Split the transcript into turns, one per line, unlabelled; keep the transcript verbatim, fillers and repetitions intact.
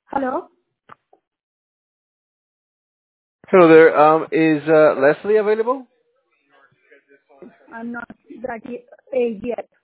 Hello?
Hello there. Um, is uh, Leslie available?
I'm not that y- age yet.